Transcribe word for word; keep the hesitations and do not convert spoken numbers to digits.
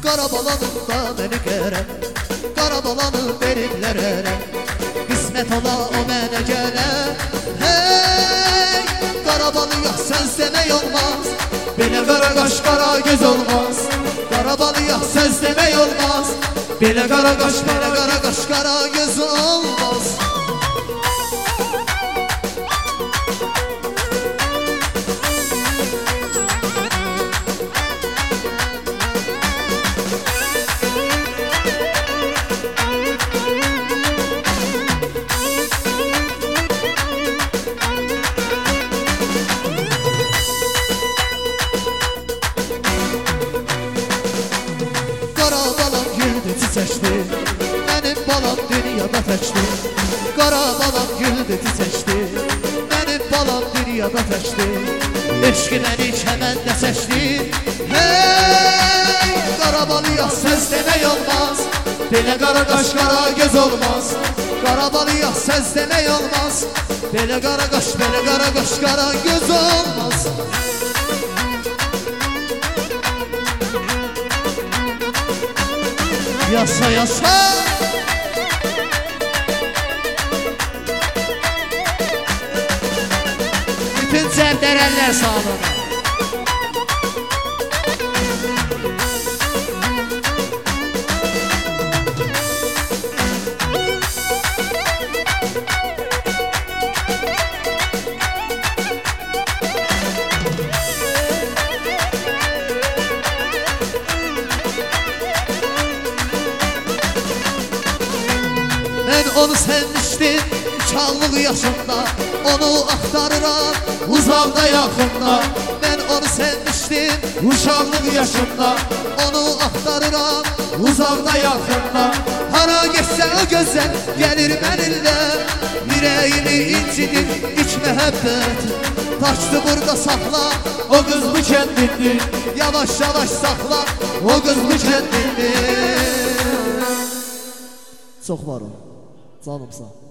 Qarabalanım da məni qərəm, Qarabalanım veriblər ərəm, qismət ola o mənə gələ. Hey, Qarabalıya söz demək olmaz, belə qara qaş qara göz olmaz. Qarabalıya söz demək olmaz, belə qara qaş, belə qara qaş qara göz olmaz. Mənim balam dünyada təkdi, qara balam güldü çiçəkdi. Mənim balam dünyada təkdi, eşqi məni kəməndə çəkdi. Hey, Qarabalıya söz demək olmaz, belə qara qaş qara göz olmaz. Qarabalıya söz demək olmaz, belə qara qaş, belə qara qaş qara göz olmaz. Yasa yasa bütün zərdərəllər sağlığına. Mən onu sevmişdim uşaqlıq yaşımda, onu axtarıram uzaqda yaxında. Mən onu sevmişdim uşaqlıq yaşımda, onu axtarıram uzaqda yaxında. Hara geçsə o gözəl gəlir mənimlə, ürəyimi incidir ilk məhəbbət. Taşdı burada saxla, o qız bu kəndindir, yavaş yavaş saxla, o qız bu kəndindir. Çox var o, canımsa.